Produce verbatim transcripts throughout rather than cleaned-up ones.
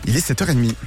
Il est sept heures trente.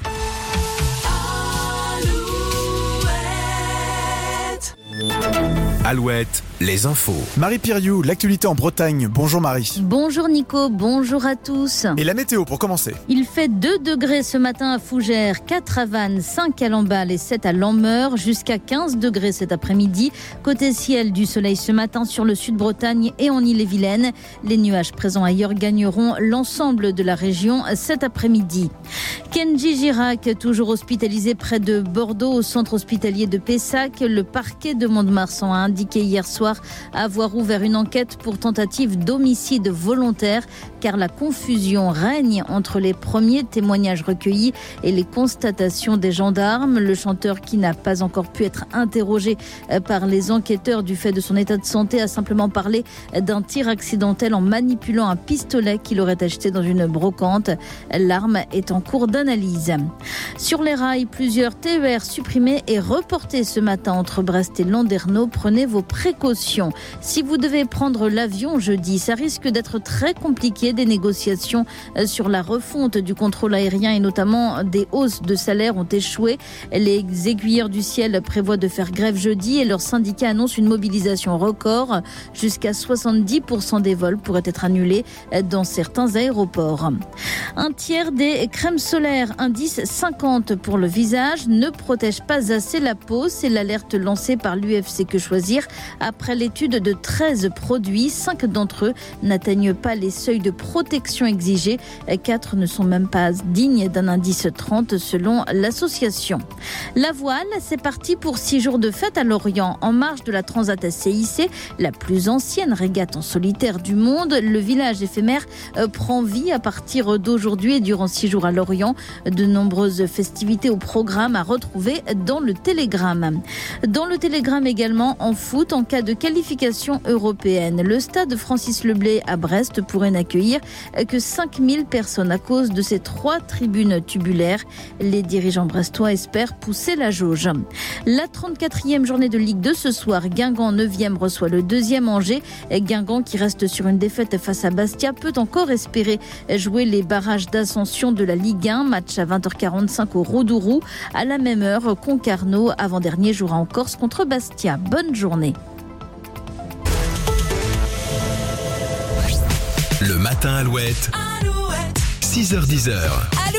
Alouette, les infos. Marie Piriou, l'actualité en Bretagne. Bonjour Marie. Bonjour Nico, bonjour à tous. Et la météo pour commencer. Il fait deux degrés ce matin à Fougères, quatre à Vannes, cinq à Lamballe et sept à Lanmeur, jusqu'à quinze degrés cet après-midi. Côté ciel, du soleil ce matin sur le sud-Bretagne et en Ille-et-Vilaine. Les nuages présents ailleurs gagneront l'ensemble de la région cet après-midi. Kenji Girac, toujours hospitalisé près de Bordeaux au centre hospitalier de Pessac. Le parquet de Mont-de-Marsan a indiqué hier soir avoir ouvert une enquête pour tentative d'homicide volontaire car la confusion règne entre les premiers témoignages recueillis et les constatations des gendarmes. Le chanteur, qui n'a pas encore pu être interrogé par les enquêteurs du fait de son état de santé, a simplement parlé d'un tir accidentel en manipulant un pistolet qu'il aurait acheté dans une brocante. L'arme est en cours d'analyse. Sur les rails, plusieurs T E R supprimés et reportés ce matin entre Brest et Landerneau. Prenez vos précautions. Si vous devez prendre l'avion jeudi, ça risque d'être très compliqué. Des négociations sur la refonte du contrôle aérien et notamment des hausses de salaire ont échoué. Les aiguilleurs du ciel prévoient de faire grève jeudi et leur syndicat annonce une mobilisation record. Jusqu'à soixante-dix pour cent des vols pourraient être annulés dans certains aéroports. Un tiers des crèmes solaires indice cinquante pour le visage ne protègent pas assez la peau. C'est l'alerte lancée par l'U F C Que Choisir après l'étude de treize produits. cinq d'entre eux n'atteignent pas les seuils de protection exigés. quatre ne sont même pas dignes d'un indice trente selon l'association. La voile, c'est parti pour six jours de fête à Lorient. En marge de la Transat C I C, la plus ancienne régate en solitaire du monde, le village éphémère prend vie à partir d'aujourd'hui et durant six jours à Lorient. De nombreuses festivités au programme à retrouver dans le Télégramme. Dans le Télégramme également, en foot, en cas de qualification européenne, le stade Francis Leblay à Brest pourrait n'accueillir que cinq mille personnes à cause de ces trois tribunes tubulaires. Les dirigeants brestois espèrent pousser la jauge. La trente-quatrième journée de Ligue deux ce soir, Guingamp neuvième reçoit le deuxième Angers. Guingamp, qui reste sur une défaite face à Bastia, peut encore espérer jouer les barrages d'ascension de la Ligue un. Match à vingt heures quarante-cinq au Roudourou. À la même heure, Concarneau, avant-dernier, jouera en Corse contre Bastia. Bonne journée. Le matin Alouette, Alouette. six heures dix.